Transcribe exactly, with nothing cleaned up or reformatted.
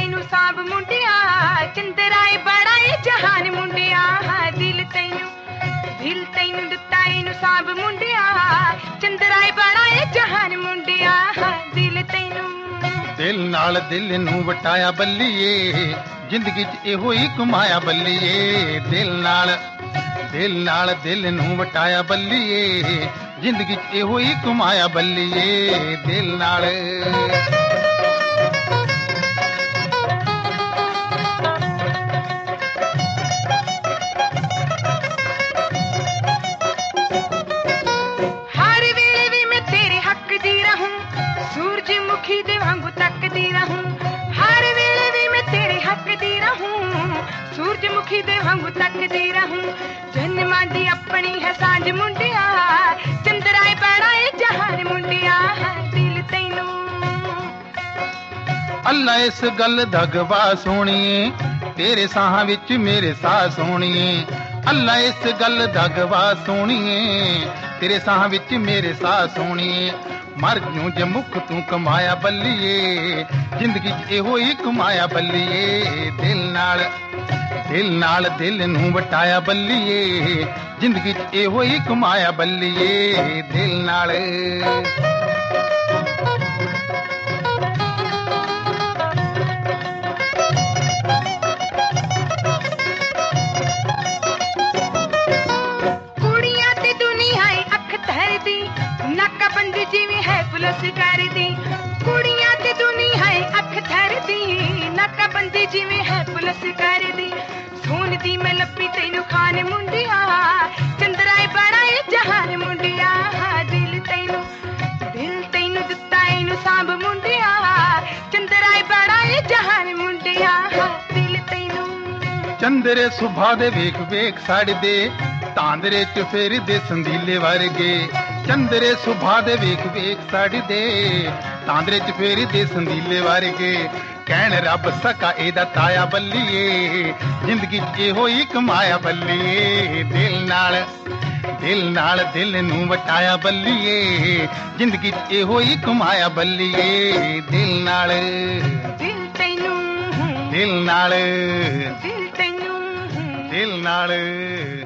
ਤੈਨੂੰ ਸਾਂਭ ਮੁੰਡਿਆ ਚੰਦਰਾਏ ਬੜਾ ਏ ਜਹਾਨ ਮੁੰਡਿਆ ਦਿਲ ਤੈਨੂੰ ਦਿਲ ਤੈਨੂੰ ਦਿੱਤਾ ਇਹਨੂੰ ਸਾਂਭ ਮੁੰਡਿਆ ਚੰਦਰਾਏ ਬੜਾ ਏ ਜਹਾਨ ਮੁੰਡਿਆ ਦਿਲ ਤੈਨੂੰ ਦਿਲ ਨਾਲ ਦਿਲ ਨੂੰ ਵਟਾਇਆ ਬੱਲੀਏ ਜ਼ਿੰਦਗੀ 'ਚ ਇਹੋ ਹੀ ਕਮਾਇਆ ਬੱਲੀਏ ਦਿਲ ਨਾਲ ਦਿਲ ਨਾਲ ਦਿਲ ਨੂੰ ਵਟਾਇਆ ਬੱਲੀਏ ਜ਼ਿੰਦਗੀ 'ਚ ਇਹੋ ਹੀ ਕਮਾਇਆ ਬੱਲੀਏ ਦਿਲ ਨਾਲ ਸੂਰਜਮੁਖੀ ਦੇ ਵਾਂਗੂ ਤੱਕਦੀ ਰਹੂੰ ਹਰ ਵੇਲੇ ਵੀ ਮੈਂ ਤੇਰੇ ਹੱਕ ਦੀ ਰਹੂੰ ਸੂਰਜਮੁਖੀ ਦੇ ਵਾਂਗੂ ਤੱਕਦੀ ਰਹੂੰ ਜਨਮਾਂ ਦੀ ਆਪਣੀ ਹੈ ਸਾਂਝ ਮੁੰਡਿਆ ਚੰਦਰਾਏ ਬੜਾ ਏ ਜਹਾਨ ਮੁੰਡਿਆ ਦਿਲ ਤੈਨੂੰ ਅੱਲਾ ਇਸ ਗੱਲ ਦਾ ਗਵਾਹ ਸੋਹਣੀਏ ਤੇਰੇ ਸਾਹਾਂ ਵਿੱਚ ਮੇਰੇ ਸਾਹ ਸੋਹਣੀਏ ਅੱਲਾ ਇਸ ਗੱਲ ਦਾ ਗਵਾਹ ਸੋਹਣੀਏ ਤੇਰੇ ਸਾਹਾਂ ਵਿੱਚ ਮੇਰੇ ਸਾਹ ਸੋਹਣੀਏ ਮਰ ਜੂ ਜੇ ਮੁਖ ਤੂੰ ਕਮਾਇਆ ਬੱਲੀਏ ਜ਼ਿੰਦਗੀ 'ਚ ਇਹੋ ਹੀ ਕਮਾਇਆ ਬੱਲੀਏ ਦਿਲ ਨਾਲ ਦਿਲ ਨਾਲ ਦਿਲ ਨੂੰ ਵਟਾਇਆ ਬੱਲੀਏ ਜ਼ਿੰਦਗੀ 'ਚ ਇਹੋ ਹੀ ਕਮਾਇਆ ਬੱਲੀਏ ਦਿਲ ਨਾਲ ਕੁੜੀਆਂ ਤੇ ਦੁਨੀਆ ਅੱਖ ਧਰਦੀ ਨਾਕਾਬੰਦੀ ਜਿਵੇਂ ਹੈ ਪੁਲਿਸ ਕਰਦੀ ਕੁੜੀਆਂ ਤੇ ਦੁਨੀਆ ਅੱਖ ਧਰਦੀ ਨਾਕਾਬੰਦੀ ਜਿਵੇਂ ਹੈ ਪੁਲਿਸ ਕਰਦੀ ਸੋਨ ਦੀ ਮੈਂ ਲੱਭੀ ਤੈਨੂੰ ਖਾਨ ਮੁੰਡਿਆ ਚੰਦਰਾਏ ਬੜਾ ਏ ਜਹਾਨ ਮੁੰਡਿਆ ਦਿਲ ਤੈਨੂੰ ਦਿਲ ਤੈਨੂੰ ਦਿੱਤਾ ਇਹਨੂੰ ਸਾਂਭ ਮੁੰਡਿਆ ਚੰਦਰਾਏ ਬੜਾ ਏ ਜਹਾਨ ਮੁੰਡਿਆ ਦਿਲ ਤੈਨੂੰ ਚੰਦਰੇ ਸੁਭਾ ਦੇ ਵੇਖ ਵੇਖ ਸਾੜਦੇ ਤਾਂਦਰੇ 'ਚ ਫੇਰਦੇ ਸੰਦੀਲੇ ਵਰਗੇ ਚੰਦਰੇ ਸੁਭਾ ਦੇ ਵੇਖ ਵੇਖ ਸਾੜਦੇ ਤਾਂਦਰੇ 'ਚ ਫੇਰਦੇ ਸੰਦੀਲੇ ਵਰਗੇ ਕਹਿਣ ਰੱਬ ਸਕਾ ਇਹਦਾ ਤਾਇਆ ਬੱਲੀਏ ਜ਼ਿੰਦਗੀ 'ਚ ਇਹੋ ਹੀ ਕਮਾਇਆ ਬੱਲੀਏ ਦਿਲ ਨਾਲ ਦਿਲ ਨਾਲ ਦਿਲ ਨੂੰ ਵਟਾਇਆ ਬੱਲੀਏ ਜ਼ਿੰਦਗੀ 'ਚ ਇਹੋ ਹੀ ਕਮਾਇਆ ਬੱਲੀਏ ਦਿਲ ਨਾਲ ਦਿਲ ਤੈਨੂੰ ਦਿਲ ਨਾਲ ਦਿਲ ਤੈਨੂੰ ਦਿਲ ਨਾਲ